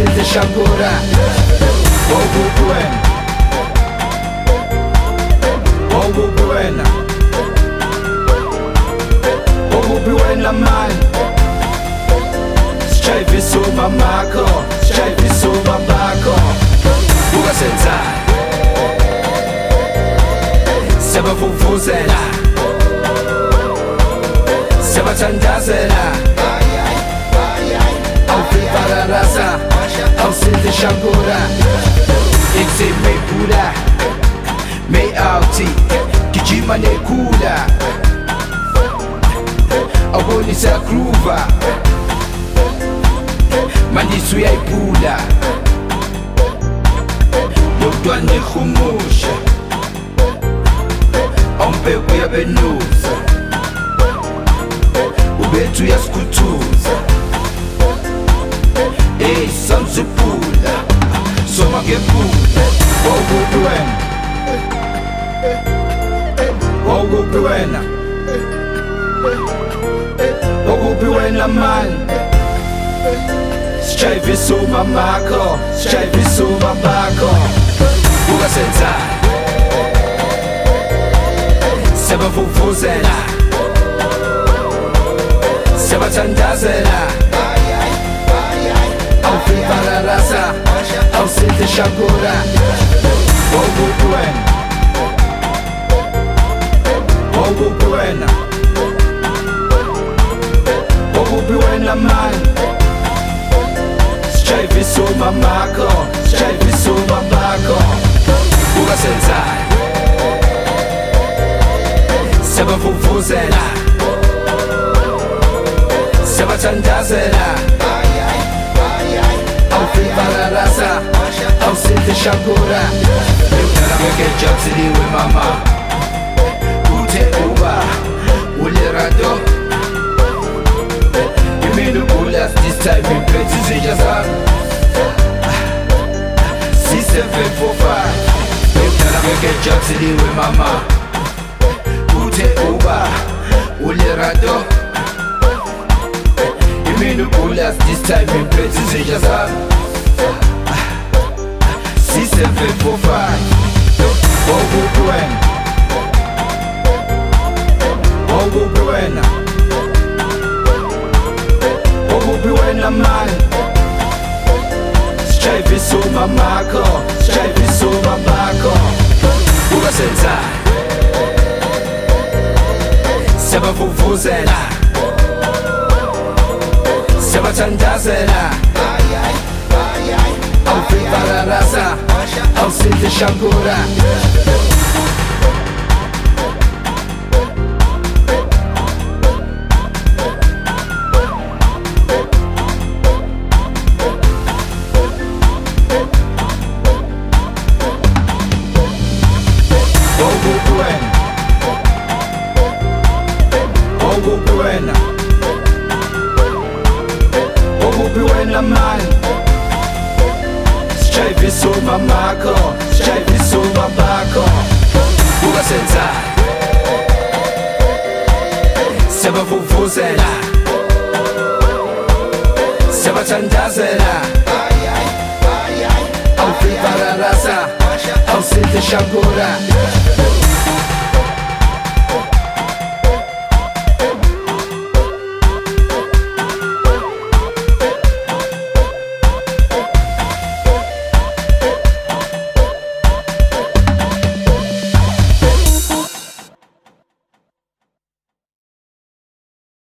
awusidle shangura wawuphi wena wawuphi wena wawuphi wena mani sijayivisa umamakho sijayivisa umabakho ukasenzani sebavuvuzela sebathandazela awufibararasa awusidle shangura ithi meyiphula meyouti gijima nekhula awubonisa groova mandisi uyayiphula lomntwana nehumusha awumbheka uyabenusa ubethu uyasikhuthuza ey samziphula soma ngephula wawuphi wena wawuphi wena wawuphi wena mani sijayivisa umamakho sijayivisa umabakho ukasenzani sebavuvuzela sebathandazela awufibararasa awusidle shangura wawuphi wena wawuphi wena wawuphi wena mani sijayivisa umamakho sijayivisa umabakho ukasenzani sebavuvuzela sebathandazela awufibararasa awusidle shangura yokudala ngekejabsiliwe mama uthe uba ulerato imini ubulas this time imphethe izinja zami C745 yokudala ngekejabsiliwe mama uthe uba ulerato imini ubulas this time imphethe izinja zami C745 wawuphi wena wawuphi wena wawuphi wena mani sijayivisa umamakho sijayivisa umabakho ukasenzani sebavuvuzela sebathandazela awufibararasa awusidle shangura wawuphi wena wawuphi wena wawuphi wena mani sijayivisa umamakho sijayivisa umabakho ukasenzani sebavuvuzela sebathandazela awufibararasa awusidle shangura